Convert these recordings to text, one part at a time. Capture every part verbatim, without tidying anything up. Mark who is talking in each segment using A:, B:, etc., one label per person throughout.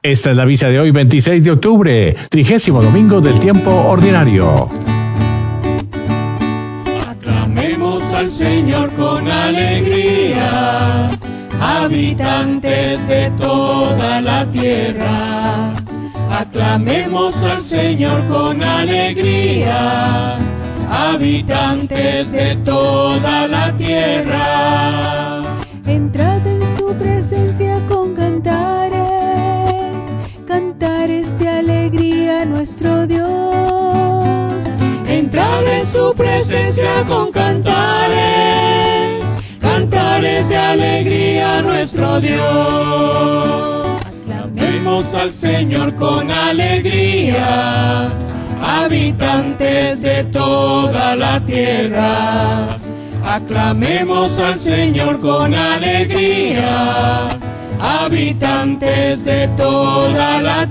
A: Esta es la misa de hoy, veintiséis de octubre, trigésimo domingo del tiempo ordinario.
B: Aclamemos al Señor con alegría, habitantes de toda la tierra. Aclamemos al Señor con alegría, habitantes de toda la tierra.
C: Entrad en su presencia con cantares, cantares de alegría a nuestro Dios.
B: Entrad en su presencia con cantares, cantares de alegría a nuestro Dios. Aclamemos al Señor con alegría, habitantes de toda la tierra. Aclamemos al Señor con alegría, habitantes de toda la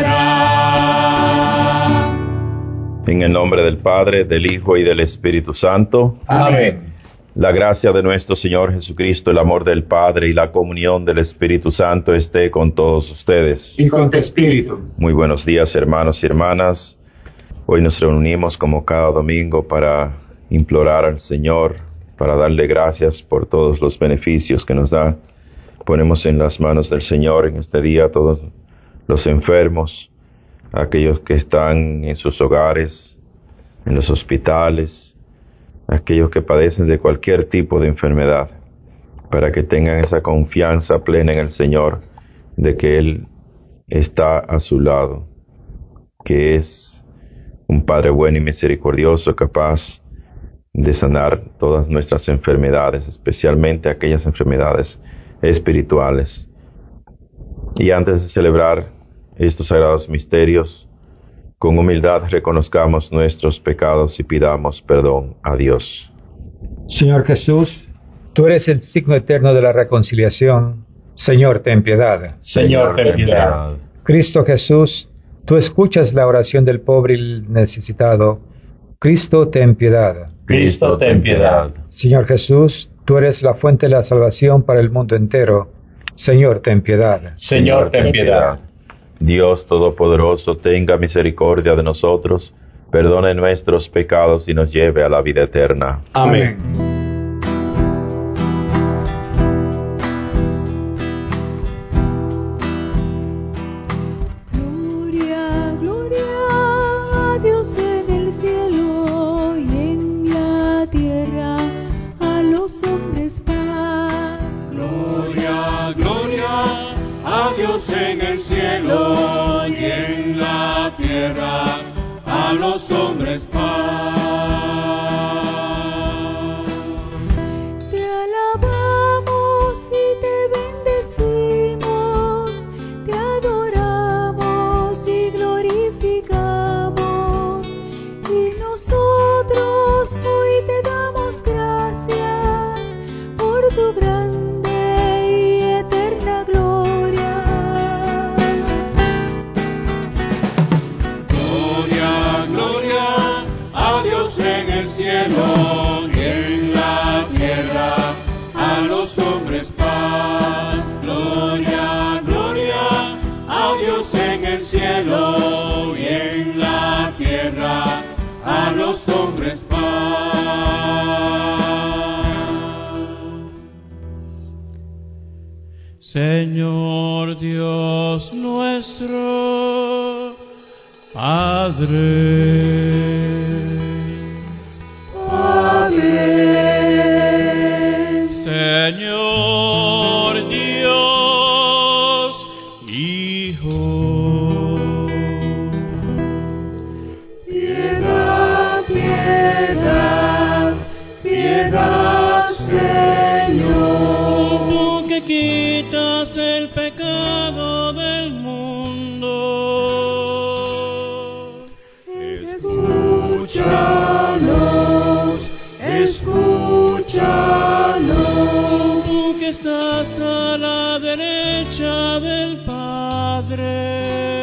B: tierra.
D: En el nombre del Padre, del Hijo y del Espíritu Santo.
E: Amén.
D: La gracia de nuestro Señor Jesucristo, el amor del Padre y la comunión del Espíritu Santo esté con todos ustedes.
E: Y con tu espíritu.
D: Muy buenos días, hermanos y hermanas. Hoy nos reunimos como cada domingo para implorar al Señor, para darle gracias por todos los beneficios que nos da. Ponemos en las manos del Señor en este día a todos los enfermos, a aquellos que están en sus hogares, en los hospitales, a aquellos que padecen de cualquier tipo de enfermedad, para que tengan esa confianza plena en el Señor de que Él está a su lado, que es un Padre bueno y misericordioso, capaz de sanar todas nuestras enfermedades, especialmente aquellas enfermedades espirituales. Y antes de celebrar estos sagrados misterios, con humildad reconozcamos nuestros pecados y pidamos perdón a Dios.
E: Señor Jesús, tú eres el signo eterno de la reconciliación. Señor, ten piedad.
D: Señor, ten piedad.
E: Cristo Jesús, tú escuchas la oración del pobre y el necesitado. Cristo, ten piedad.
D: Cristo, ten piedad.
E: Señor Jesús, tú eres la fuente de la salvación para el mundo entero. Señor, ten piedad.
D: Señor, ten piedad. Dios Todopoderoso, tenga misericordia de nosotros, perdone nuestros pecados y nos lleve a la vida eterna.
E: Amén.
C: Gloria, gloria a Dios en el cielo y en la tierra a los hombres paz.
B: Gloria, gloria a Dios en el cielo y en la tierra a los hombres paz.
C: Te alabamos y te bendecimos, te adoramos y glorificamos, y nosotros hoy te damos gracias por tu grande y eterna gloria.
B: Gloria, gloria a Dios en el cielo y en la tierra a los hombres paz. Gloria, gloria a Dios en el cielo y en la tierra a los hombres paz. Señor Dios nuestro, Padre, Padre, Señor Dios, Hijo, piedad, piedad, piedad, Señor, tú que quitas el pecado del mundo. Escúchanos, escúchanos, tú que estás a la derecha del Padre.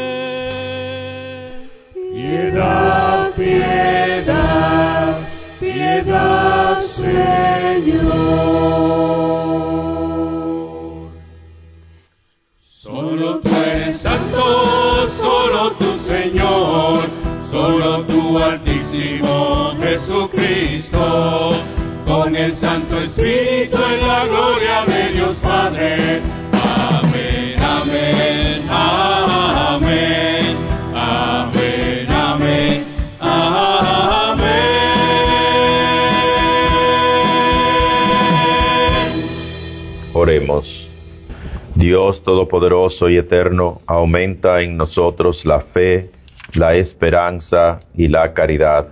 B: Piedad, piedad, piedad, Señor. Solo tú eres santo,
D: Oremos. Dios Todopoderoso y Eterno, aumenta en nosotros la fe, la esperanza y la caridad.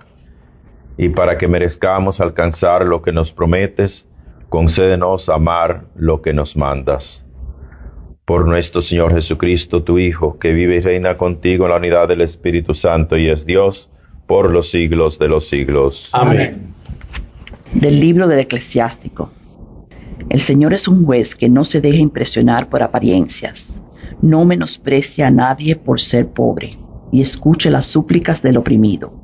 D: Y para que merezcamos alcanzar lo que nos prometes, concédenos amar lo que nos mandas. Por nuestro Señor Jesucristo, tu Hijo, que vive y reina contigo en la unidad del Espíritu Santo y es Dios, por los siglos de los siglos.
F: Amén.
G: Del libro del Eclesiástico. El Señor es un juez que no se deja impresionar por apariencias, no menosprecia a nadie por ser pobre, y escucha las súplicas del oprimido.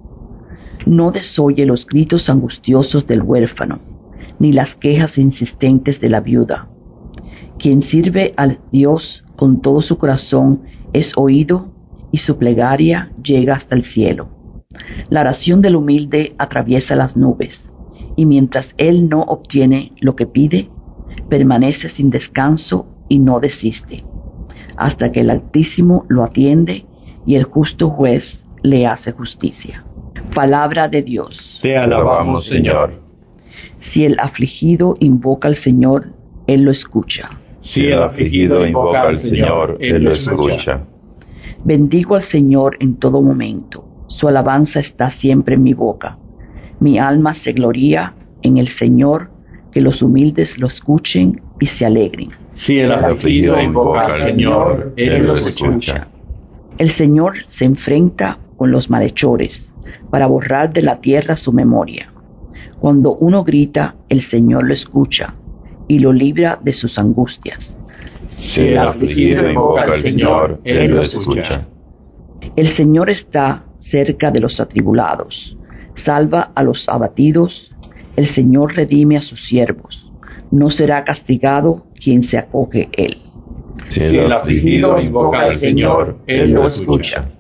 G: No desoye los gritos angustiosos del huérfano, ni las quejas insistentes de la viuda. Quien sirve a Dios con todo su corazón es oído, y su plegaria llega hasta el cielo. La oración del humilde atraviesa las nubes, y mientras él no obtiene lo que pide, permanece sin descanso y no desiste, hasta que el Altísimo lo atiende y el justo juez le hace justicia. Palabra de Dios.
F: Te alabamos, Señor.
G: Si el afligido invoca al Señor, Él lo escucha.
D: Si el afligido invoca al Señor, Él lo escucha.
G: Bendigo al Señor en todo momento. Su alabanza está siempre en mi boca. Mi alma se gloría en el Señor, que los humildes lo escuchen y se alegren.
F: Si el afligido invoca al Señor, Él lo escucha.
G: El Señor se enfrenta con los malhechores para borrar de la tierra su memoria. Cuando uno grita, el Señor lo escucha y lo libra de sus angustias.
D: Si el afligido invoca al Señor, Él lo escucha.
G: El Señor está cerca de los atribulados, salva a los abatidos. El Señor redime a sus siervos. No será castigado quien se acoge Él.
D: Si el afligido invoca al Señor, Él lo escucha.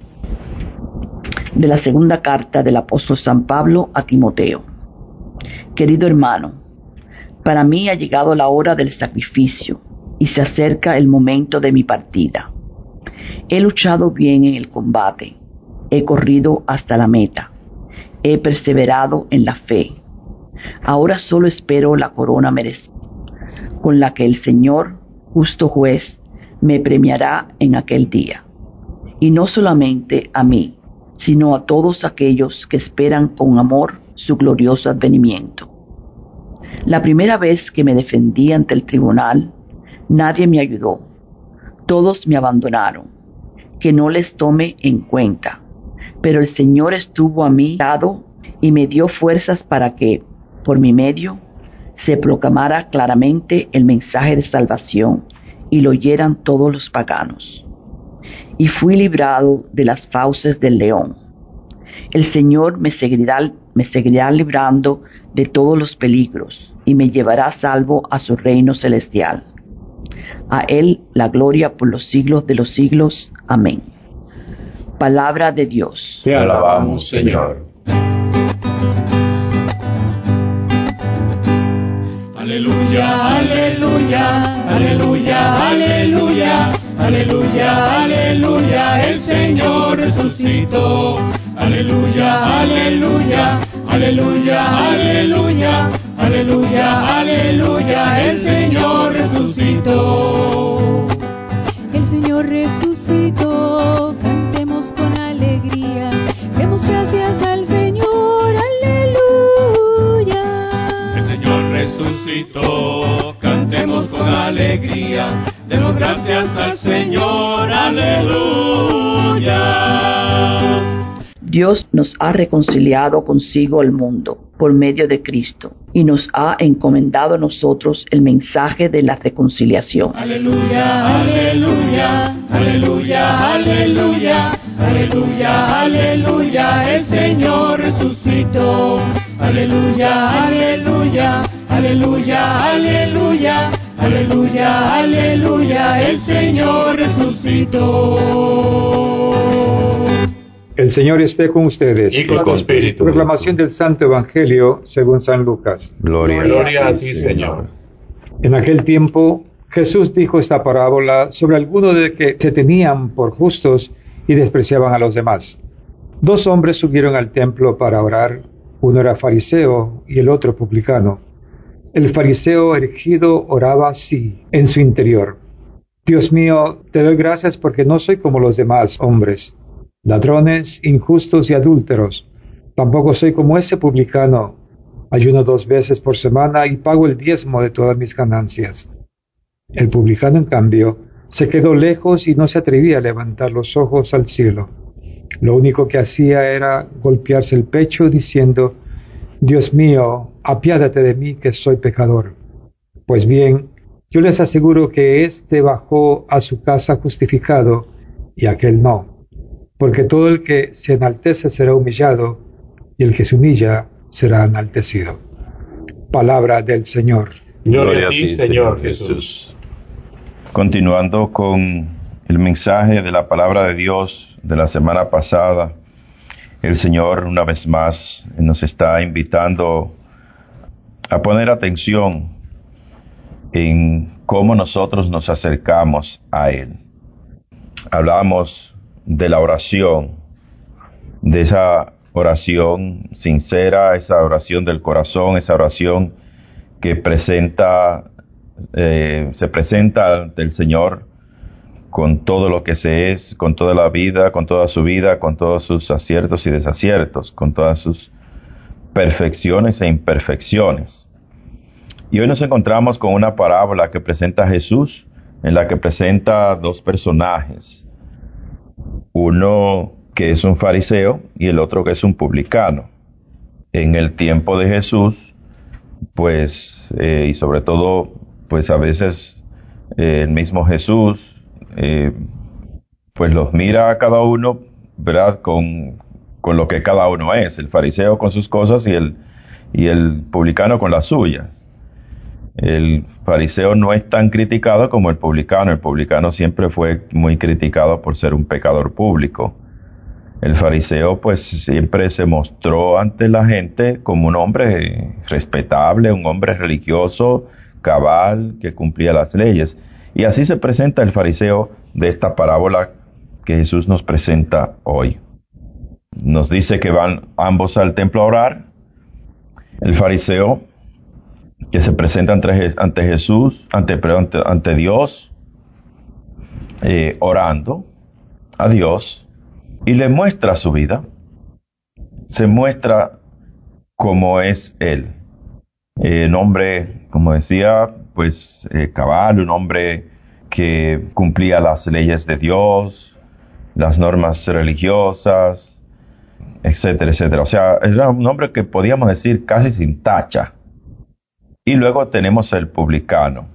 G: De la segunda carta del apóstol San Pablo a Timoteo. Querido hermano, para mí ha llegado la hora del sacrificio y se acerca el momento de mi partida. He luchado bien en el combate, he corrido hasta la meta, he perseverado en la fe. Ahora solo espero la corona merecida, con la que el Señor, justo juez, me premiará en aquel día. Y no solamente a mí, sino a todos aquellos que esperan con amor su glorioso advenimiento. La primera vez que me defendí ante el tribunal, nadie me ayudó. Todos me abandonaron, que no les tome en cuenta. Pero el Señor estuvo a mi lado y me dio fuerzas para que, por mi medio, se proclamara claramente el mensaje de salvación y lo oyeran todos los paganos. Y fui librado de las fauces del león. El Señor me seguirá, me seguirá librando de todos los peligros y me llevará salvo a su reino celestial. A Él la gloria por los siglos de los siglos. Amén. Palabra de Dios.
F: Te alabamos, Señor.
B: Aleluya, aleluya, aleluya, aleluya, aleluya, aleluya, el Señor resucitó. Aleluya, aleluya, aleluya, aleluya, aleluya, aleluya, el Señor resucitó.
C: El Señor resucitó, cantemos con alegría, demos gracias al Señor, aleluya.
B: El Señor resucitó, cantemos con alegría, demos gracias al Señor, aleluya.
G: Dios nos ha reconciliado consigo el mundo por medio de Cristo y nos ha encomendado a nosotros el mensaje de la reconciliación.
B: Aleluya, aleluya, aleluya, aleluya, aleluya, aleluya, el Señor resucitó. Aleluya, aleluya, aleluya, aleluya, aleluya, aleluya, el Señor resucitó.
E: El Señor esté con ustedes.
F: Y con tu espíritu.
E: Proclamación del Santo Evangelio según San Lucas.
D: Gloria,
F: Gloria a ti, Señor.
E: En aquel tiempo, Jesús dijo esta parábola sobre algunos de que se tenían por justos y despreciaban a los demás. Dos hombres subieron al templo para orar, uno era fariseo y el otro publicano. El fariseo erigido oraba así en su interior: Dios mío, te doy gracias porque no soy como los demás hombres, ladrones, injustos y adúlteros. Tampoco soy como ese publicano. Ayuno dos veces por semana y pago el diezmo de todas mis ganancias. El publicano, en cambio, se quedó lejos y no se atrevía a levantar los ojos al cielo. Lo único que hacía era golpearse el pecho diciendo: Dios mío, apiádate de mí que soy pecador. Pues bien, yo les aseguro que éste bajó a su casa justificado y aquel no, porque todo el que se enaltece será humillado y el que se humilla será enaltecido. Palabra del Señor.
F: Gloria a ti, Señor Jesús.
D: Continuando con el mensaje de la palabra de Dios de la semana pasada, el Señor una vez más nos está invitando a poner atención en cómo nosotros nos acercamos a Él. Hablamos de la oración, de esa oración sincera, esa oración del corazón, esa oración que presenta, eh, se presenta ante el Señor con todo lo que se es, con toda la vida, con toda su vida, con todos sus aciertos y desaciertos, con todas sus perfecciones e imperfecciones. Y hoy nos encontramos con una parábola que presenta a Jesús, en la que presenta dos personajes, uno que es un fariseo y el otro que es un publicano. En el tiempo de Jesús, pues, eh, y sobre todo, pues a veces eh, el mismo Jesús, eh, pues los mira a cada uno, ¿verdad?, con, con lo que cada uno es, el fariseo con sus cosas y el, y el publicano con las suyas. El fariseo no es tan criticado como el publicano. El publicano siempre fue muy criticado por ser un pecador público. El fariseo pues siempre se mostró ante la gente como un hombre respetable, un hombre religioso, cabal, que cumplía las leyes. Y así se presenta el fariseo de esta parábola que Jesús nos presenta hoy. Nos dice que van ambos al templo a orar. El fariseo, que se presenta ante, ante Jesús, ante, ante, ante Dios, eh, orando a Dios, y le muestra su vida, se muestra cómo es Él. Eh, un hombre, como decía, pues eh, cabal, un hombre que cumplía las leyes de Dios, las normas religiosas, etcétera, etcétera. O sea, era un hombre que podíamos decir casi sin tacha. Y luego tenemos el publicano,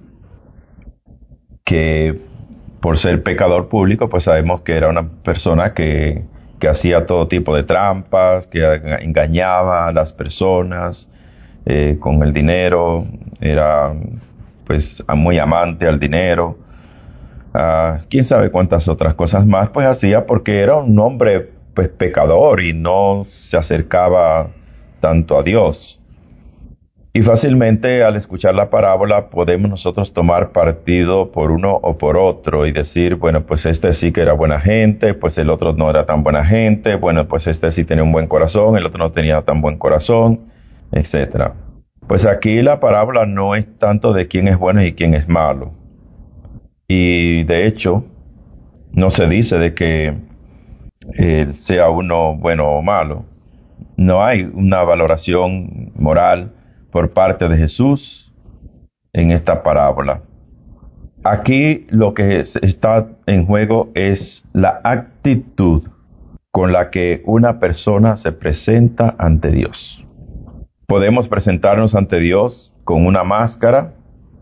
D: que por ser pecador público, pues sabemos que era una persona que, que hacía todo tipo de trampas, que engañaba a las personas eh, con el dinero, era pues muy amante al dinero, uh, quién sabe cuántas otras cosas más, pues hacía porque era un hombre pues pecador y no se acercaba tanto a Dios. Y fácilmente al escuchar la parábola podemos nosotros tomar partido por uno o por otro y decir, bueno, pues este sí que era buena gente, pues el otro no era tan buena gente, bueno, pues este sí tenía un buen corazón, el otro no tenía tan buen corazón, etcétera. Pues aquí la parábola no es tanto de quién es bueno y quién es malo. Y de hecho, no se dice de que eh, sea uno bueno o malo. No hay una valoración moral por parte de Jesús en esta parábola. Aquí lo que está en juego es la actitud con la que una persona se presenta ante Dios. Podemos presentarnos ante Dios con una máscara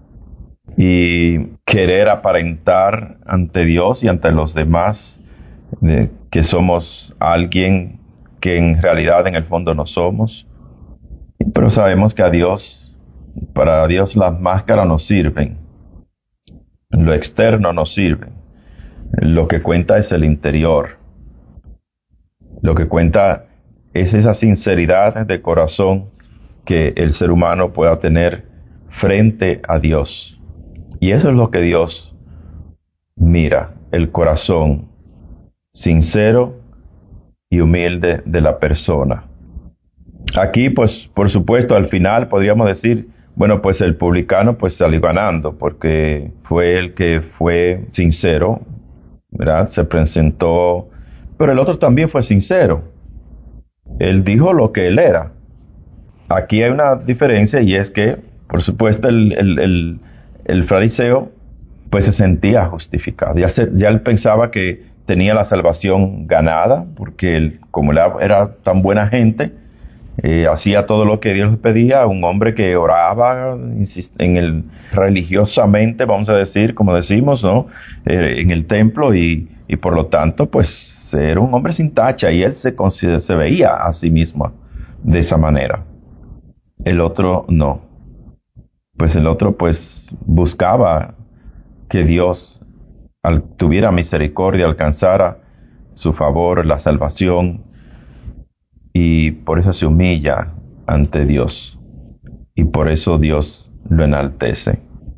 D: y querer aparentar ante Dios y ante los demás eh, que somos alguien que en realidad en el fondo no somos. Pero sabemos que a Dios, para Dios las máscaras no sirven, lo externo no sirve, lo que cuenta es el interior, lo que cuenta es esa sinceridad de corazón que el ser humano pueda tener frente a Dios. Y eso es lo que Dios mira, el corazón sincero y humilde de la persona. Aquí, pues, por supuesto, al final podríamos decir, Bueno, pues el publicano pues salió ganando porque fue el que fue sincero, ¿verdad? Se presentó, pero el otro también fue sincero. Él dijo lo que él era. Aquí hay una diferencia y es que, por supuesto, el, el, el, el fariseo pues se sentía justificado. Ya, se, ya él pensaba que tenía la salvación ganada porque él, como él era tan buena gente, Eh, hacía todo lo que Dios le pedía, un hombre que oraba en el, religiosamente, vamos a decir, como decimos, ¿no? Eh, en el templo y, y por lo tanto, pues, era un hombre sin tacha y él se, se veía a sí mismo de esa manera. El otro no. Pues el otro, pues, buscaba que Dios al, tuviera misericordia, alcanzara su favor, la salvación, y por eso se humilla ante Dios y por eso Dios lo enaltece.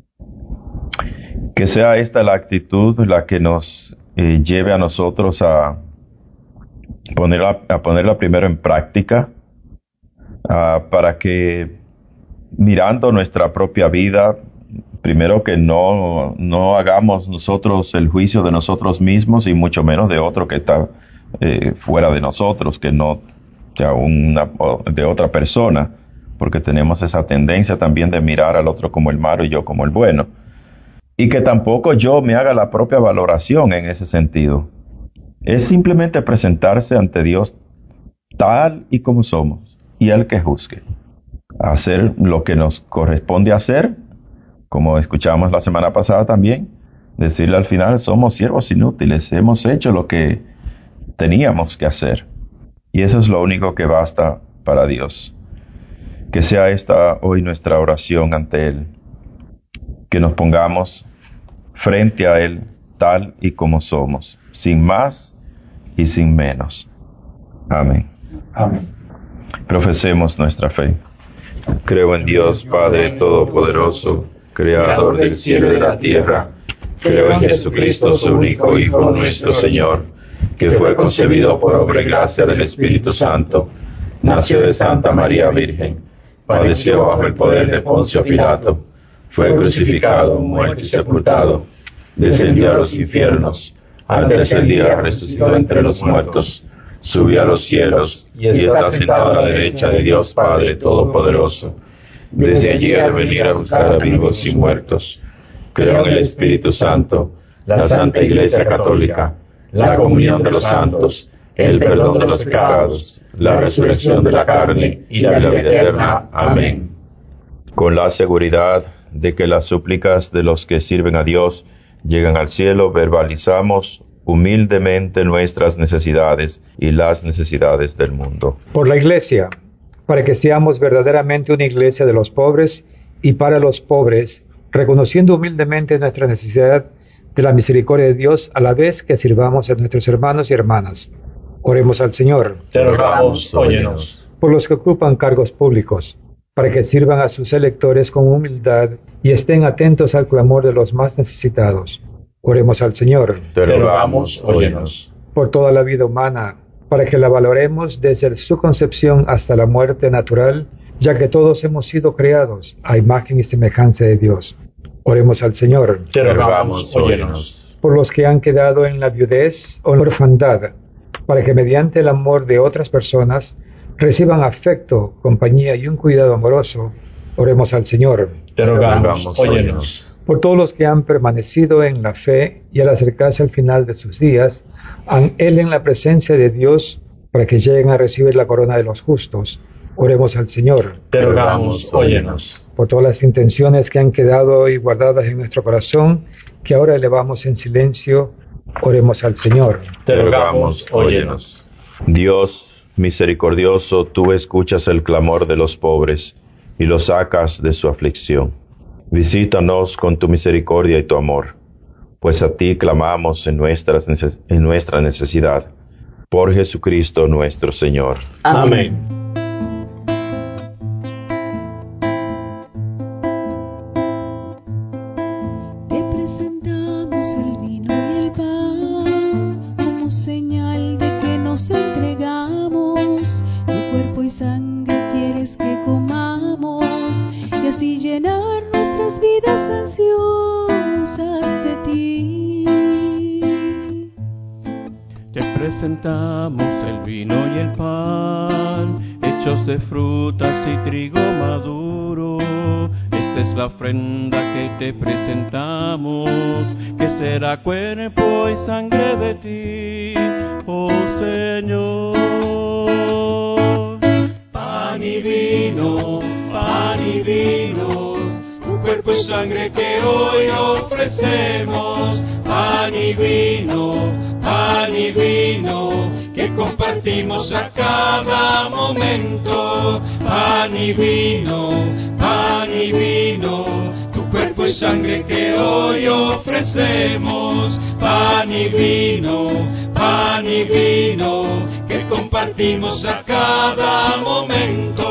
D: Que sea esta la actitud la que nos eh, lleve a nosotros a ponerla, a ponerla primero en práctica, uh, para que mirando nuestra propia vida, primero que no, no hagamos nosotros el juicio de nosotros mismos y mucho menos de otro que está eh, fuera de nosotros, que no sea una, de otra persona, porque tenemos esa tendencia también de mirar al otro como el malo y yo como el bueno. Y que tampoco yo me haga la propia valoración en ese sentido. Es simplemente presentarse ante Dios tal y como somos, y Él que juzgue. Hacer lo que nos corresponde hacer, como escuchamos la semana pasada también, decirle al final, somos siervos inútiles, hemos hecho lo que teníamos que hacer. Y eso es lo único que basta para Dios. Que sea esta hoy nuestra oración ante Él. Que nos pongamos frente a Él tal y como somos, sin más y sin menos. Amén.
E: Amén.
D: Profesemos nuestra fe. Creo en Dios Padre Todopoderoso, Creador del cielo y de la tierra. Creo en Jesucristo, su único Hijo, nuestro Señor, que fue concebido por obra y gracia del Espíritu Santo, nació de Santa María Virgen, padeció bajo el poder de Poncio Pilato, fue crucificado, muerto y sepultado, descendió a los infiernos, al tercer día resucitó entre los muertos, subió a los cielos y está sentado a la derecha de Dios Padre Todopoderoso. Desde allí ha de venir a buscar a vivos y muertos. Creo en el Espíritu Santo, la Santa Iglesia Católica, la comunión de los santos, el perdón de los pecados, la resurrección de la carne y la vida eterna. Amén. Con la seguridad de que las súplicas de los que sirven a Dios llegan al cielo, verbalizamos humildemente nuestras necesidades y las necesidades del mundo.
E: Por la Iglesia, para que seamos verdaderamente una iglesia de los pobres y para los pobres, reconociendo humildemente nuestra necesidad de la misericordia de Dios, a la vez que sirvamos a nuestros hermanos y hermanas. Oremos al Señor.
F: Te rogamos, óyenos.
E: Por los que ocupan cargos públicos, para que sirvan a sus electores con humildad y estén atentos al clamor de los más necesitados. Oremos al Señor.
F: Te rogamos, óyenos.
E: Por toda la vida humana, para que la valoremos desde su concepción hasta la muerte natural, ya que todos hemos sido creados a imagen y semejanza de Dios. Oremos al Señor.
F: Te rogamos, óyenos.
E: Por los que han quedado en la viudez o en la orfandad, para que mediante el amor de otras personas reciban afecto, compañía y un cuidado amoroso. Oremos al Señor.
F: Te rogamos, óyenos.
E: Por todos los que han permanecido en la fe y al acercarse al final de sus días, anhelen la presencia de Dios para que lleguen a recibir la corona de los justos. Oremos al Señor.
F: Te rogamos, óyenos.
E: Por todas las intenciones que han quedado hoy guardadas en nuestro corazón, que ahora elevamos en silencio, oremos al Señor.
F: Te rogamos, óyenos.
D: Dios misericordioso, tú escuchas el clamor de los pobres y los sacas de su aflicción. Visítanos con tu misericordia y tu amor, pues a ti clamamos en, nuestras neces- en nuestra necesidad. Por Jesucristo nuestro Señor.
F: Amén.
C: Te presentamos el vino y el pan como señal de que nos entregamos. Tu cuerpo y sangre quieres que comamos y así
B: Te presentamos el vino y el pan, hechos de frutas y trigo maduro. Esta es la ofrenda que te presentamos, que será cuerpo y sangre de ti, oh Señor. Pan y vino, pan y vino, tu cuerpo y sangre que hoy ofrecemos. Pan y vino, pan y vino, que compartimos a cada momento. Pan y vino, pan y vino, tu cuerpo y sangre que hoy ofrecemos. Pan y vino, pan y vino, que compartimos a cada momento.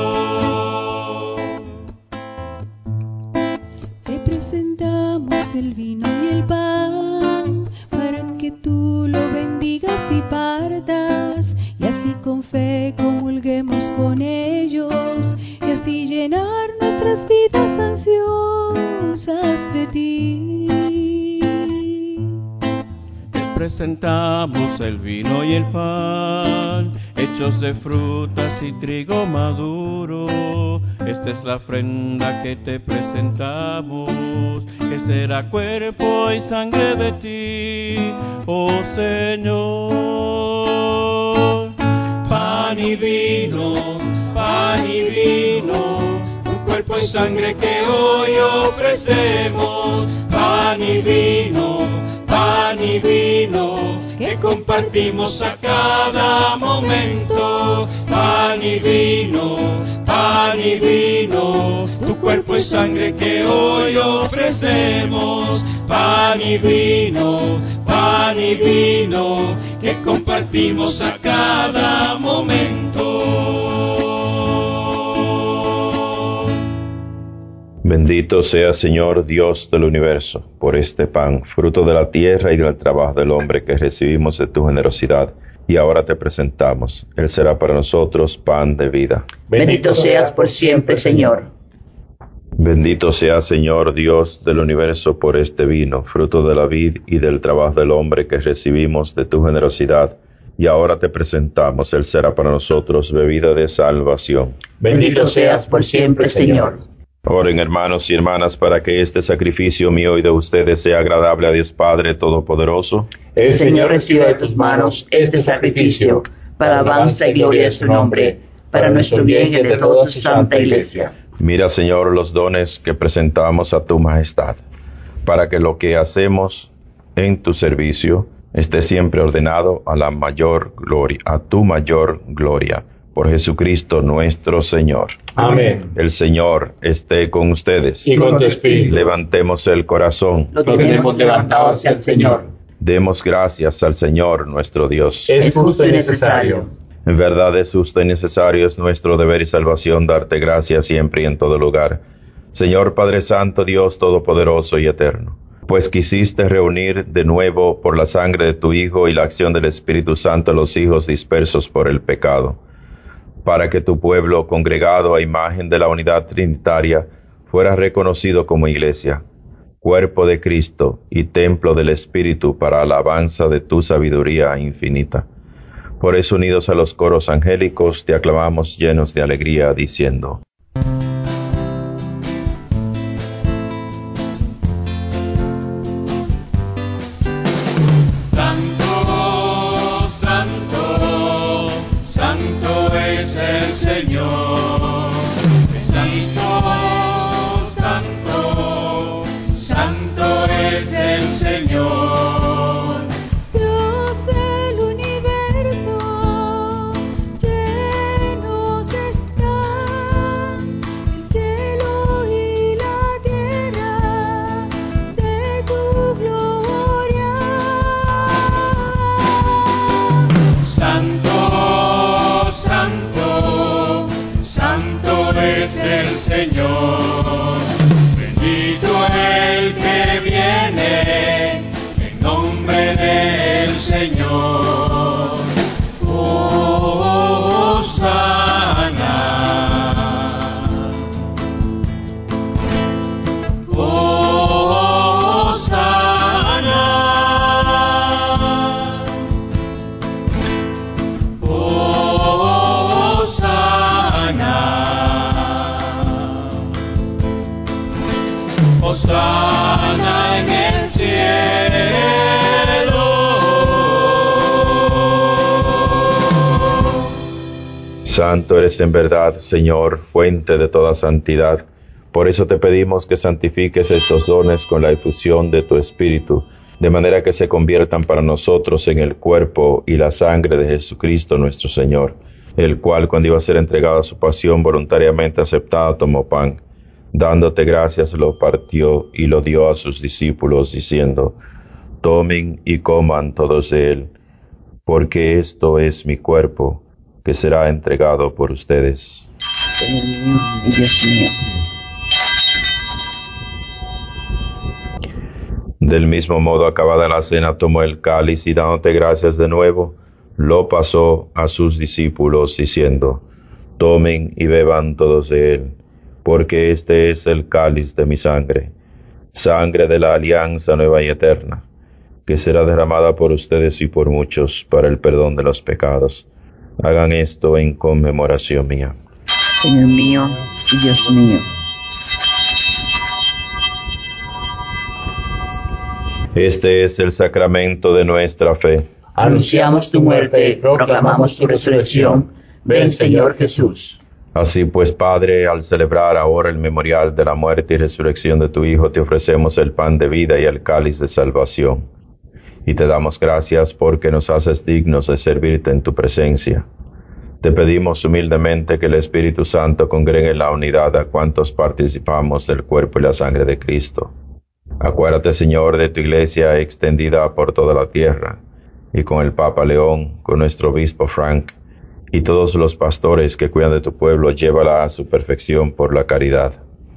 C: Te presentamos el vino y el pan, para que tú lo bendigas y partas, y así con fe comulguemos con ellos, y así llenar nuestras vidas ansiosas de ti.
B: Te presentamos el vino y el pan, hechos de frutas y trigo maduro. Esta es la ofrenda que te presentamos, que será cuerpo y sangre de ti, oh Señor. Pan y vino, pan y vino, tu cuerpo y sangre que hoy ofrecemos. Pan y vino, pan y vino, que compartimos a cada momento. Pan y vino, pan y vino, tu cuerpo y sangre que hoy ofrecemos. Pan y vino, pan y vino, que compartimos a cada momento.
D: Bendito sea, Señor Dios del universo, por este pan, fruto de la tierra y del trabajo del hombre que recibimos de tu generosidad, y ahora te presentamos. Él será para nosotros pan de vida.
G: Bendito seas por siempre, Señor.
D: Bendito sea, Señor Dios del universo, por este vino, fruto de la vid y del trabajo del hombre que recibimos de tu generosidad, y ahora te presentamos. Él será para nosotros bebida de salvación.
G: Bendito seas por siempre, Señor.
D: Oren, hermanos y hermanas, para que este sacrificio mío y de ustedes sea agradable a Dios Padre Todopoderoso.
F: El Señor reciba de tus manos este sacrificio, para alabanza y gloria de su nombre, para nuestro bien y de toda su santa Iglesia.
D: Mira, Señor, los dones que presentamos a tu majestad, para que lo que hacemos en tu servicio esté siempre ordenado a la mayor gloria, a tu mayor gloria. Por Jesucristo nuestro Señor.
F: Amén.
D: El Señor esté con ustedes.
F: Y con tu espíritu.
D: Levantemos el corazón.
G: Lo tenemos levantado hacia el Señor.
D: Demos gracias al Señor nuestro Dios.
F: Es justo y necesario.
D: En verdad es justo y necesario, es nuestro deber y salvación darte gracias siempre y en todo lugar. Señor Padre Santo, Dios Todopoderoso y Eterno, pues quisiste reunir de nuevo por la sangre de tu Hijo y la acción del Espíritu Santo a los hijos dispersos por el pecado, para que tu pueblo, congregado a imagen de la unidad trinitaria, fuera reconocido como iglesia, cuerpo de Cristo y templo del Espíritu para alabanza de tu sabiduría infinita. Por eso, unidos a los coros angélicos, te aclamamos llenos de alegría, diciendo:
C: Llenos está
D: Santo eres en verdad, Señor, fuente de toda santidad. Por eso te pedimos que santifiques estos dones con la efusión de tu Espíritu, de manera que se conviertan para nosotros en el cuerpo y la sangre de Jesucristo nuestro Señor, el cual, cuando iba a ser entregado a su pasión voluntariamente aceptada, tomó pan. Dándote gracias, lo partió y lo dio a sus discípulos, diciendo: Tomen y coman todos de él, porque esto es mi cuerpo, que será entregado por ustedes.
G: Señor mío y Dios mío.
D: Del mismo modo, acabada la cena, tomó el cáliz y, dándote gracias de nuevo, lo pasó a sus discípulos, diciendo: Tomen y beban todos de él, porque este es el cáliz de mi sangre, sangre de la alianza nueva y eterna, que será derramada por ustedes y por muchos para el perdón de los pecados. Hagan esto en conmemoración mía.
G: Señor mío y Dios mío.
D: Este es el sacramento de nuestra fe.
F: Anunciamos tu muerte, proclamamos tu resurrección. Ven, Señor Jesús.
D: Así pues, Padre, al celebrar ahora el memorial de la muerte y resurrección de tu Hijo, te ofrecemos el pan de vida y el cáliz de salvación. Y te damos gracias porque nos haces dignos de servirte en tu presencia. Te pedimos humildemente que el Espíritu Santo congregue en la unidad a cuantos participamos del cuerpo y la sangre de Cristo. Acuérdate, Señor, de tu iglesia extendida por toda la tierra, y con el Papa León, con nuestro obispo Frank, y todos los pastores que cuidan de tu pueblo, llévala a su perfección por la caridad.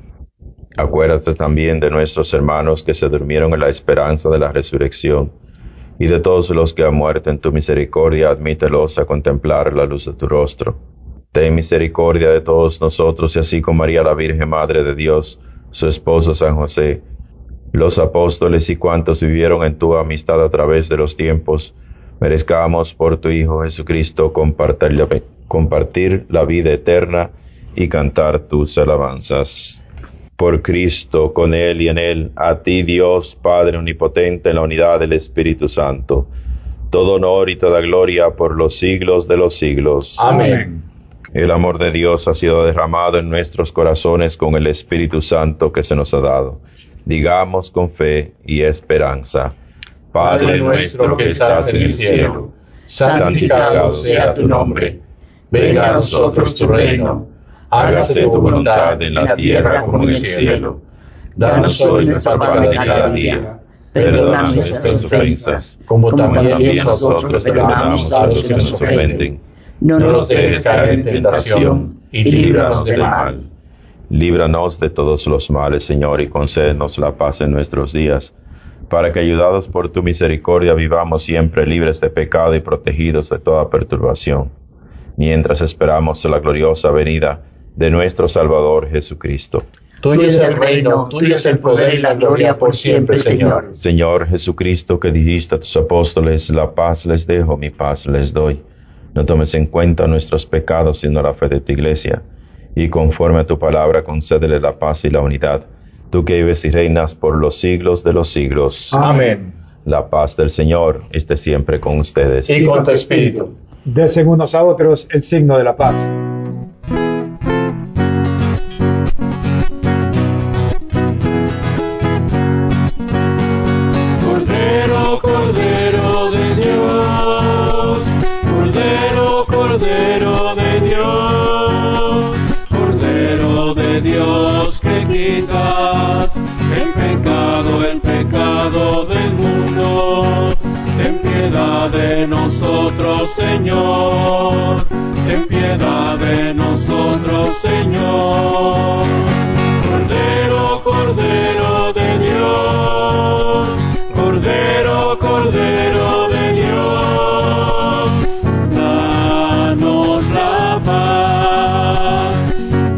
D: Acuérdate también de nuestros hermanos que se durmieron en la esperanza de la resurrección, y de todos los que han muerto en tu misericordia, admítelos a contemplar la luz de tu rostro. Ten misericordia de todos nosotros, y así como María la Virgen Madre de Dios, su esposo San José, los apóstoles y cuantos vivieron en tu amistad a través de los tiempos, merezcamos por tu Hijo Jesucristo compartir la, compartir la vida eterna y cantar tus alabanzas. Por Cristo, con Él y en Él, a ti Dios, Padre omnipotente, en la unidad del Espíritu Santo, todo honor y toda gloria por los siglos de los siglos.
F: Amén.
D: El amor de Dios ha sido derramado en nuestros corazones con el Espíritu Santo que se nos ha dado. Digamos con fe y esperanza: Padre nuestro que estás en el cielo, santificado sea tu nombre. Venga a nosotros tu reino. Hágase tu voluntad en la tierra como en el cielo. Danos hoy nuestro pan de cada día. Perdona nuestras ofensas, como también nosotros perdonamos a los que nos ofenden. No nos dejes caer en tentación, y líbranos del mal. Líbranos de todos los males, Señor, y concédenos la paz en nuestros días, para que, ayudados por tu misericordia, vivamos siempre libres de pecado y protegidos de toda perturbación, mientras esperamos la gloriosa venida de nuestro Salvador Jesucristo.
F: Tuyo es el reino, tuyo es el poder y la gloria por siempre, Señor.
D: Señor Jesucristo, que dijiste a tus apóstoles: la paz les dejo, mi paz les doy. No tomes en cuenta nuestros pecados, sino la fe de tu iglesia, y conforme a tu palabra concédele la paz y la unidad, tú que vives y reinas por los siglos de los siglos.
F: Amén.
D: La paz del Señor esté siempre con ustedes.
F: Y con tu espíritu.
E: Desen unos a otros el signo de la paz.
B: Cordero, Cordero de Dios, Cordero, Cordero de Dios, Cordero de Dios que quitas el pecado, el pecado del mundo. Ten piedad de nosotros, Señor, ten piedad de nosotros, Señor. Cordero, Cordero de Dios, Cordero, Cordero de Dios, danos la paz,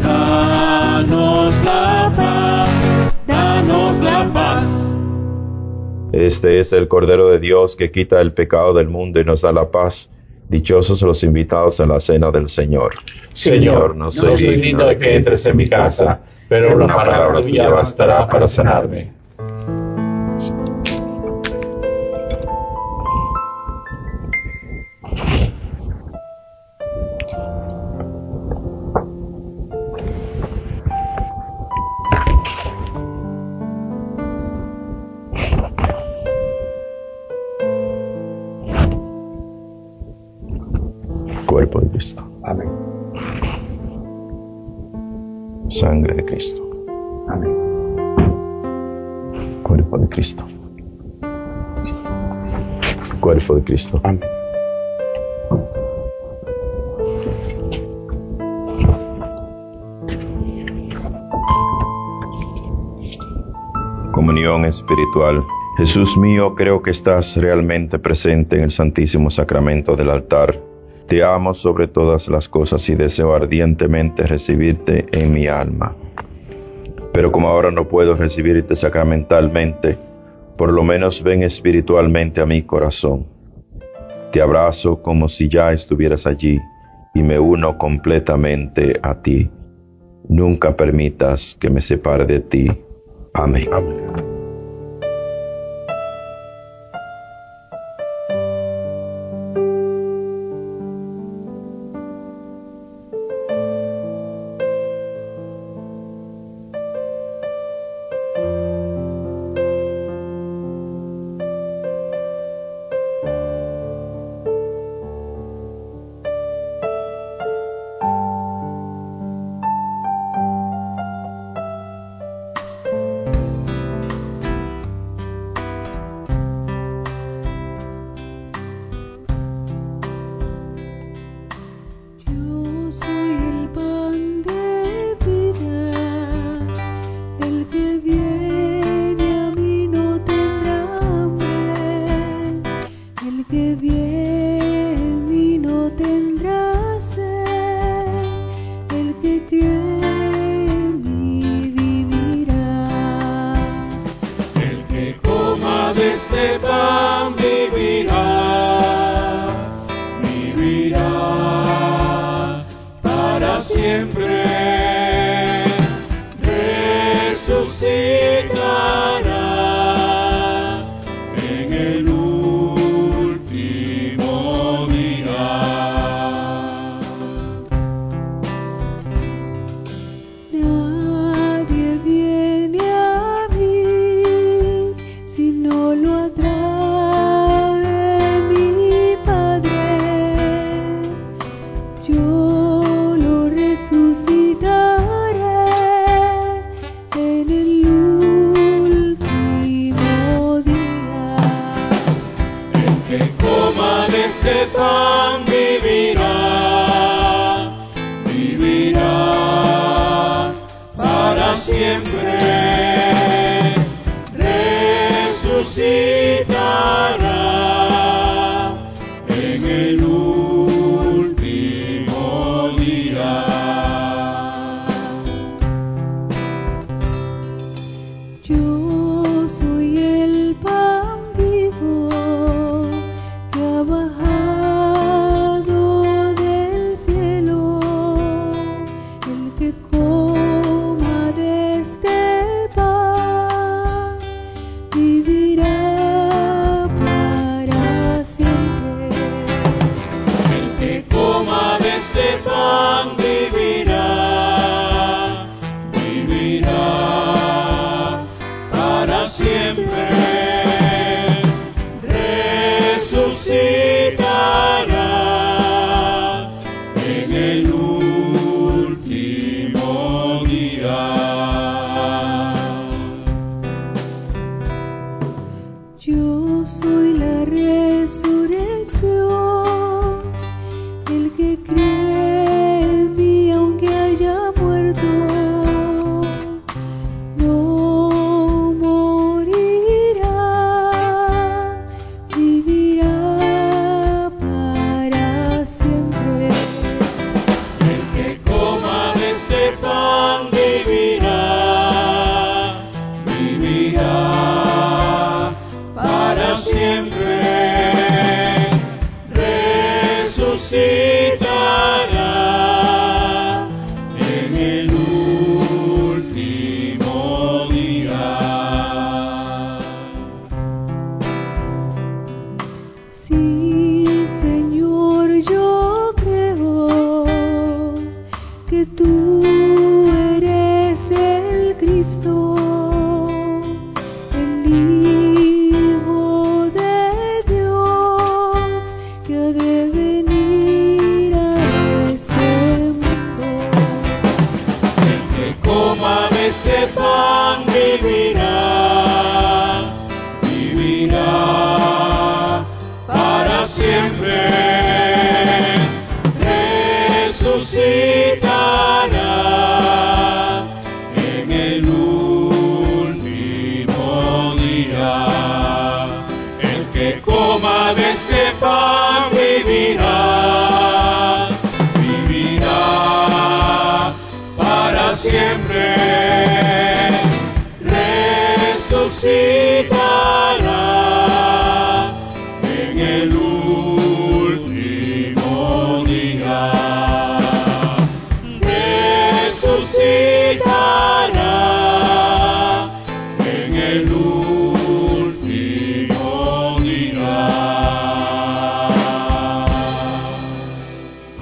B: danos la paz, danos la paz.
D: Este es el Cordero de Dios que quita el pecado del mundo y nos da la paz. Dichosos los invitados a la cena del Señor.
F: Señor, no soy digno de que entres en mi casa, pero una palabra tuya bastará para sanarme.
D: Cuerpo de Cristo.
E: Amén.
D: Sangre de Cristo.
E: Amén.
D: Cuerpo de Cristo. Cuerpo de Cristo.
E: Amén.
D: Comunión espiritual. Jesús mío, creo que estás realmente presente en el Santísimo Sacramento del altar. Te amo sobre todas las cosas y deseo ardientemente recibirte en mi alma. Pero como ahora no puedo recibirte sacramentalmente, por lo menos ven espiritualmente a mi corazón. Te abrazo como si ya estuvieras allí y me uno completamente a ti. Nunca permitas que me separe de ti. Amén. Amén.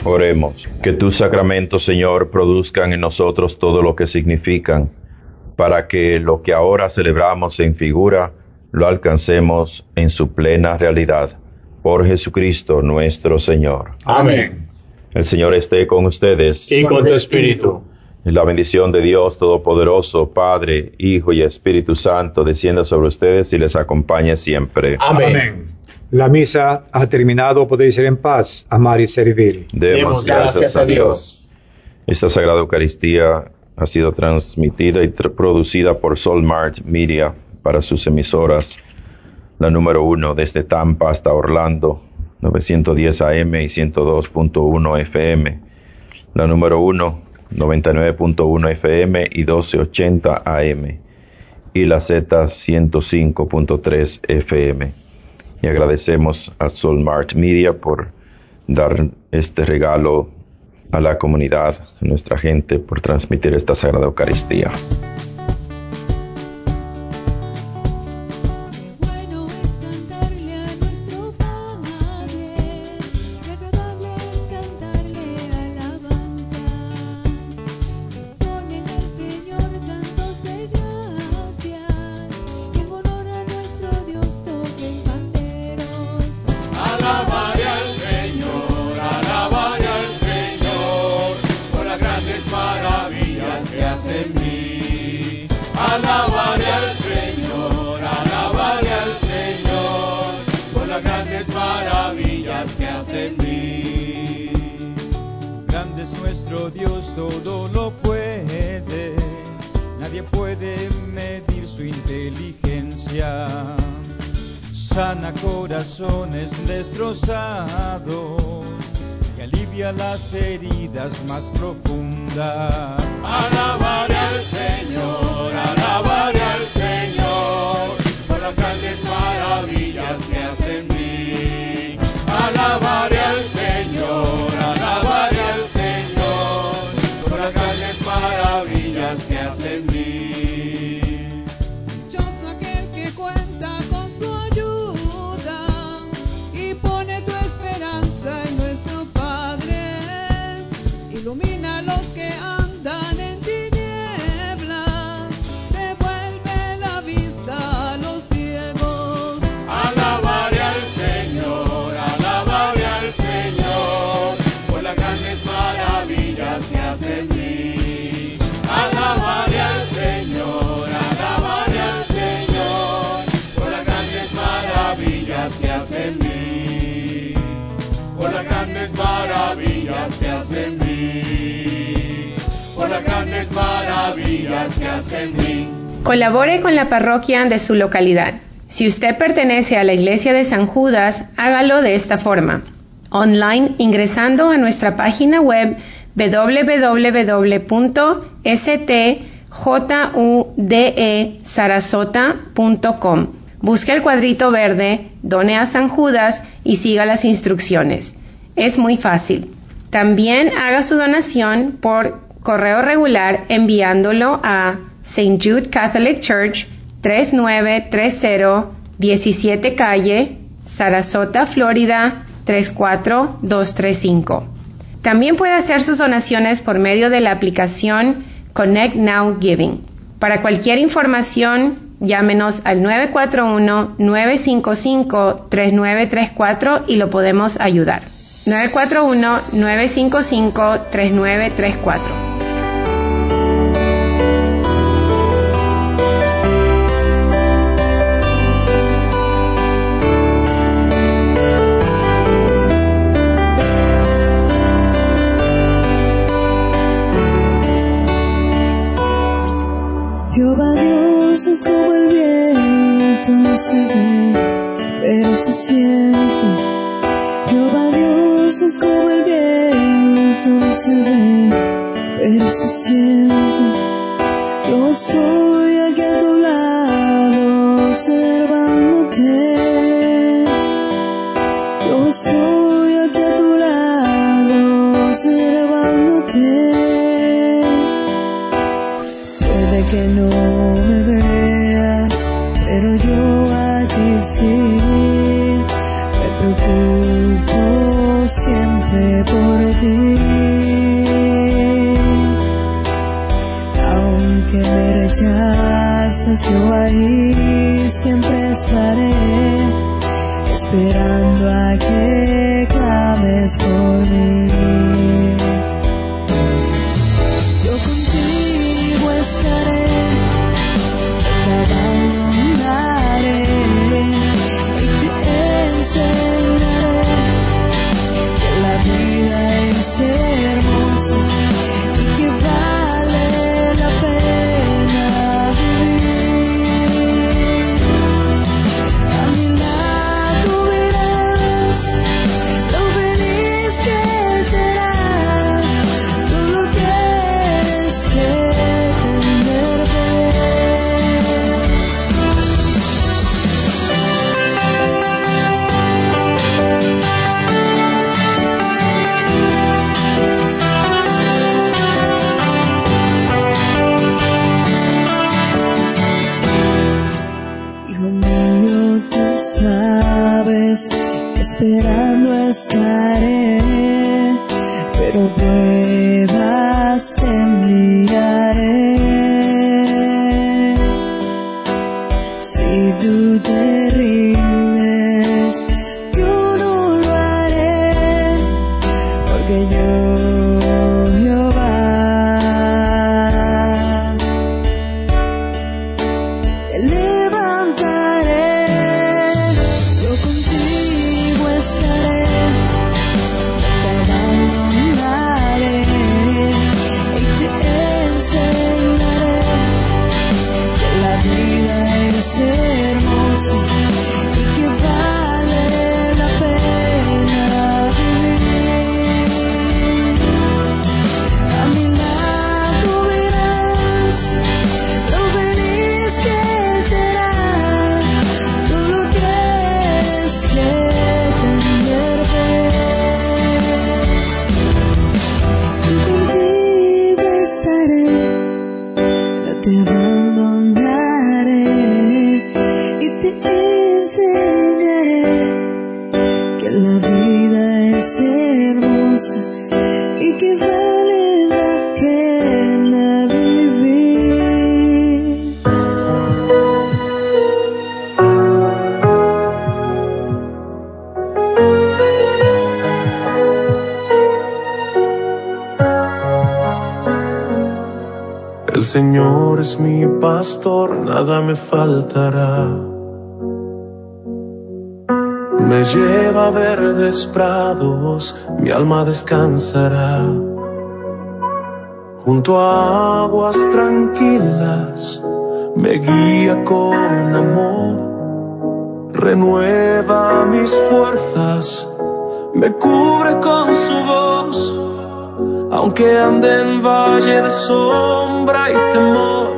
D: Oremos. Que tus sacramentos, Señor, produzcan en nosotros todo lo que significan, para que lo que ahora celebramos en figura, lo alcancemos en su plena realidad. Por Jesucristo nuestro Señor.
H: Amén.
D: El Señor esté con ustedes.
H: Y con tu espíritu.
D: Y la bendición de Dios Todopoderoso, Padre, Hijo y Espíritu Santo, descienda sobre ustedes y les acompañe siempre.
H: Amén.
E: Amén. La misa ha terminado, podéis ir en paz, amar y servir.
D: Demos gracias a Dios. Esta Sagrada Eucaristía ha sido transmitida y tra- producida por Solmart Media para sus emisoras. La número uno desde Tampa hasta Orlando, novecientos diez A M y ciento dos punto uno F M. La número uno, noventa y nueve punto uno F M y doce ochenta A M. Y la Z, ciento cinco punto tres F M. Y agradecemos a Solmart Media por dar este regalo a la comunidad, a nuestra gente, por transmitir esta Sagrada Eucaristía.
C: Bueno es cantarle a nuestro Padre, qué agradable es cantarle alabanza. Ponen al Señor cantos de gracias, en honor a nuestro Dios toquen panderos.
B: Alabaré al Señor, alabaré al Señor, por las grandes maravillas que hace en mí. Alabaré al Señor, alabaré al Señor, por las grandes maravillas que hace en mí.
I: Grande es nuestro Dios, todo lo puede, nadie puede medir su inteligencia. Sana corazones destrozados y alivia las heridas más profundas.
B: Alabaré al Señor, alabaré al Señor, por las grandes maravillas que hace en mí. Alabaré al Señor, alabaré al Señor, por las grandes maravillas que hace en mí.
C: Dichoso aquel que cuenta con su ayuda y pone tu esperanza en nuestro Padre. Ilumina a los que andan en tinieblas, devuelve la vista a los ciegos.
B: Alabaré al Señor, alabaré al Señor, por las grandes maravillas que hace en mí. Alabaré al Señor, alabaré al Señor, por las grandes maravillas que hace en mí. Por las grandes maravillas que hace en mí. Por las grandes maravillas que hace en mí.
J: Colabore con la parroquia de su localidad. Si usted pertenece a la Iglesia de San Judas, hágalo de esta forma. Online ingresando a nuestra página web doble u doble u doble u punto s t jude sarasota punto com. Busque el cuadrito verde, done a San Judas y siga las instrucciones. Es muy fácil. También haga su donación por correo regular enviándolo a Saint Jude Catholic Church, tres nueve tres cero diecisiete Calle, Sarasota, Florida, tres cuatro dos tres cinco. También puede hacer sus donaciones por medio de la aplicación Connect Now Giving. Para cualquier información, llámenos al nueve cuatro uno, nueve cinco cinco, tres nueve tres cuatro y lo podemos ayudar. nueve cuatro uno, nueve cinco cinco, tres nueve tres cuatro.
C: Jehová Dios es como el viento, no se ve, pero se siente. Jehová Dios es como el viento, no se ve, pero se siente. Yo estoy aquí a tu lado, observándote. Yo estoy aquí a tu lado, observándote. Puede que no me veas, pero yo a ti sí. Me preocupo siempre por ti. estaré, pero pruebas te enviaré. Si tú te rindes, yo no lo haré, porque yo, Jehová, te levantaré, yo contigo estaré, no te abandonaré, y te enseñaré que la vida es hermosa y que vale la pena vivir. A mi lado verás lo feliz que serás, tú lo tienes que tener fe. Contigo estaré, no te abandonaré, y te enseñaré que la vida es hermosa y que vale la pena vivir.
H: El Señor es mi pastor, nada me faltará. Me lleva a verdes prados, mi alma descansará. Junto a aguas tranquilas, me guía con amor. Renueva mis fuerzas, me cubre con su voz. Aunque ande en valle de sombra y temor,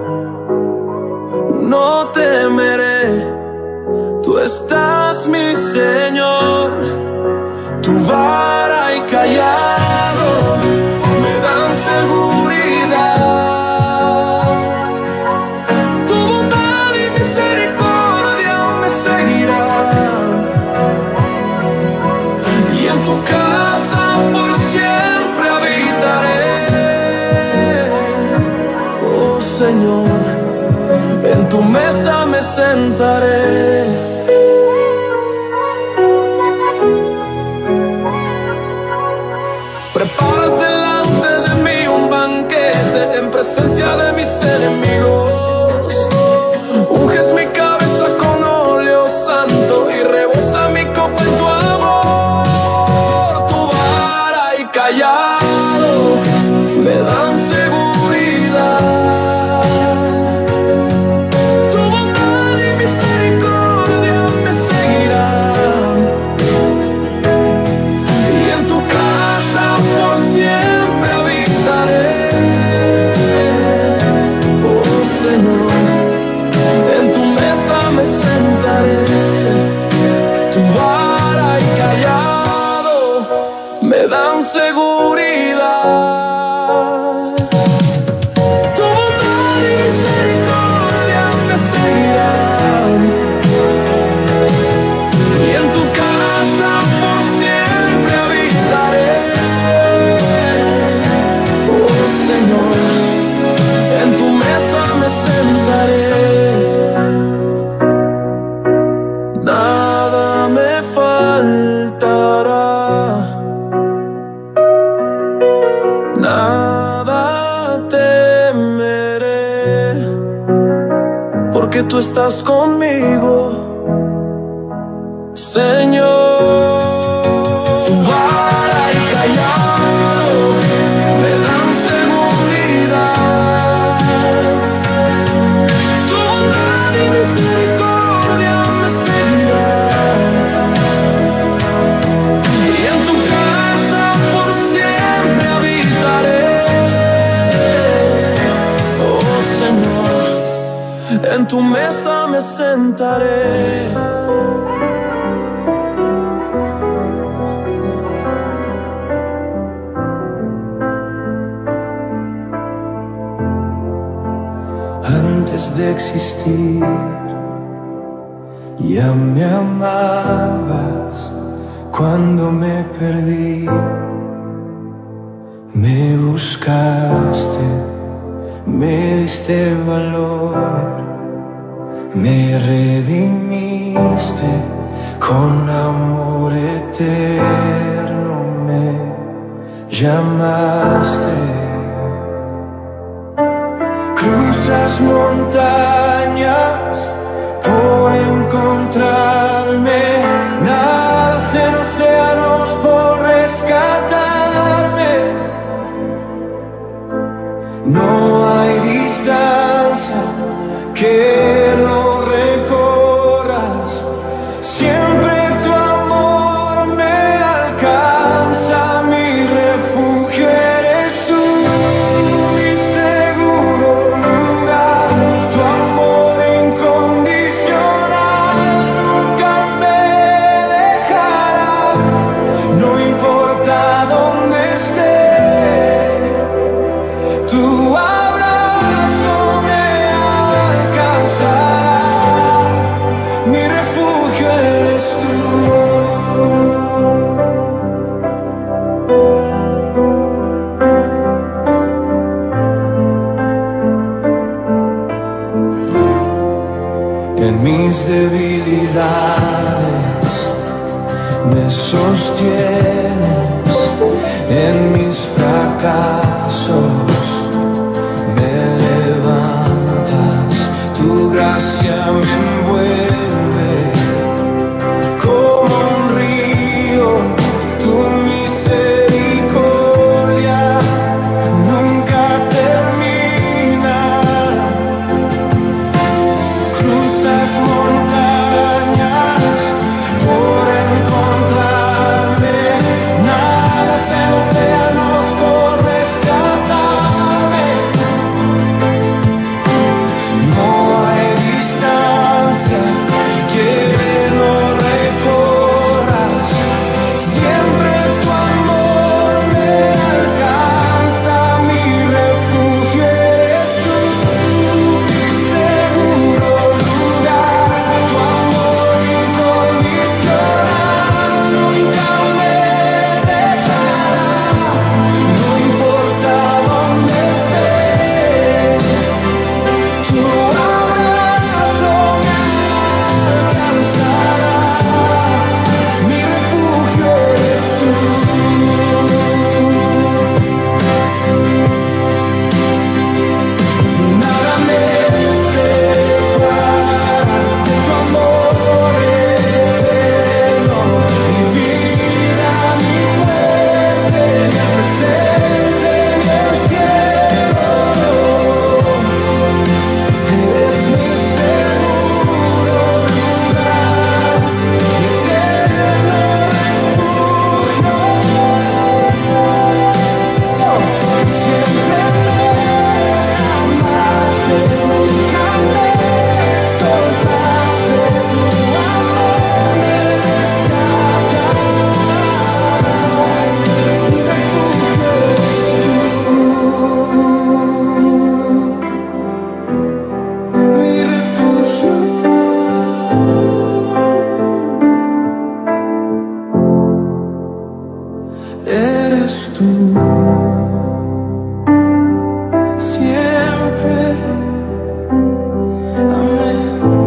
H: no temeré, tú estás mi Señor. Tu vara y callado me dan seguridad. Tu bondad y misericordia me seguirán, y en tu casa por siempre habitaré. Oh Señor, en tu mesa me sentaré. Preparas delante de mí un banquete en presencia de mis enemigos. Unges mi cabeza con óleo santo y rebosa mi copa en tu amor. Tu vara y callado me dan seguridad. Tu bondad y misericordia me seguirán, y en tu casa por siempre habitaré. Oh Señor, en tu mesa me sentaré. Tu vara y callado me dan seguridad. Tu bondad y misericordia me seguirán, y en tu casa por siempre habitaré. Oh Señor, en tu mesa me sentaré. Nada me faltará, nada temeré, porque tú estás conmigo, Señor. Tu vara y callado me dan seguridad. Tu bondad y misericordia me seguirán, y en tu casa por siempre habitaré. Oh Señor, en tu mesa me sentaré. Antes de existir, ya me amabas Cuando me perdí, me buscaste, me diste valor, me redimiste con amor eterno, me llamaste. Cruzas montañas por encontrarme, nadas en océanos por rescatarme. No hay distancia que no recorras, siempre tu amor me alcanza, mi refugio eres tú, mi seguro lugar, tu amor incondicional nunca me dejará, no importa dónde esté, tu abrazo me alcanzará, mi refugio eres tú. En mis debilidades me sostienes, en mis fracasos me levantas, tu gracia me envuelve como un río, tu misericordia nunca termina. Cruzas montañas por encontrarme, nadas en océanos por rescatarme. No hay distancia que no recorras, siempre tu amor me alcanza, mi refugio eres tú, mi seguro lugar, tu amor incondicional nunca me dejará, no importa dónde esté, tu abrazo me alcanzará, mi refugio eres tú. Nada me separa de tu amor eterno, mi vida, mi muerte, mi presente, mi cielo. Eres mi seguro lugar, mi eterno refugio. Siempre me amaste, nunca me soltaste, tu amor me rescata, mi refugio eres tú, mi refugio eres tú, siempre, amén.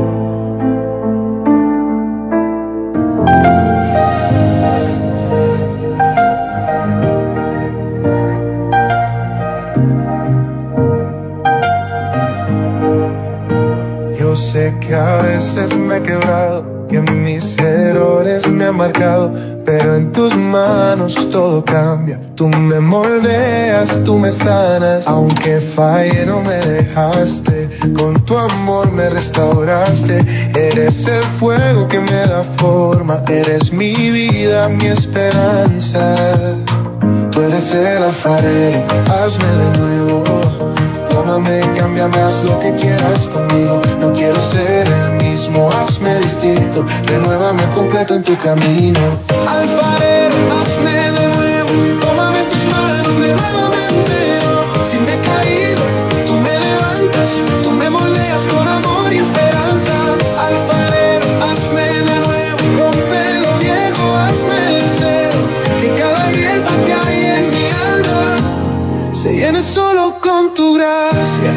H: Yo sé que a veces me he quebrado, que mis errores me han marcado, pero en tus manos todo cambia. Tú me moldeas, tú me sanas, aunque falle no me dejaste. Con tu amor me restauraste. Eres el fuego que me da forma, eres mi vida, mi esperanza. Tú eres el alfarero, hazme de nuevo. Tómame, cámbiame, haz lo que quieras conmigo. No quiero ser el mismo, hazme distinto. Renuévame completo en tu camino. Alfarero, hazme de nuevo. Tómame en tus manos, renuévame entero. Si me he caído, tú me levantas. Tú me moldeas con amor y esperanza. Alfarero, hazme de nuevo. Rompe lo viejo, hazme de se llene solo con tu gracia.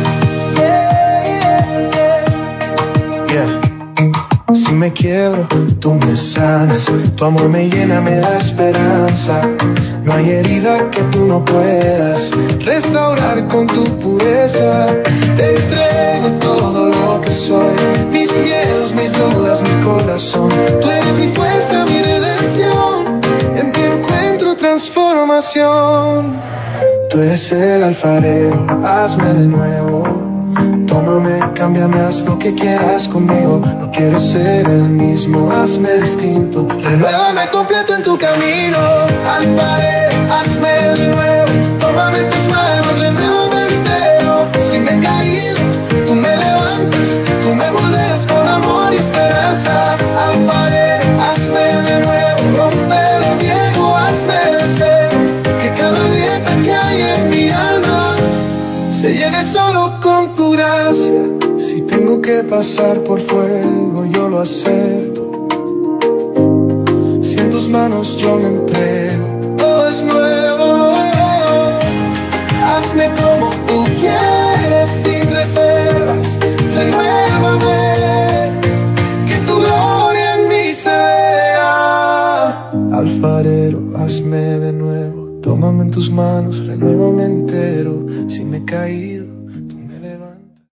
H: Yeah. Si me quiebro, tú me sanas, tu amor me llena, me da esperanza. No hay herida que tú no puedas restaurar con tu pureza. Te entrego todo lo que soy, mis miedos, mis dudas, mi corazón. Tú eres mi fuerza, mi redención, en ti encuentro transformación. Tú eres el alfarero, hazme de nuevo. Tómame, cámbiame, haz lo que quieras conmigo. No quiero ser el mismo, hazme distinto. Renuévame completo en tu camino. Alfarero, hazme de nuevo. Tómame en tus manos, renuévame entero. Si me he caído, tú me levantas, tú me moldeas con amor y esperanza. Alfarero, hazme de nuevo. Rompe lo viejo, hazme de cero. Que cada grieta que hay en mi alma se llene solo con tu gracia. Si tengo que pasar por fuego, yo lo acepto. Si en tus manos yo me entrego,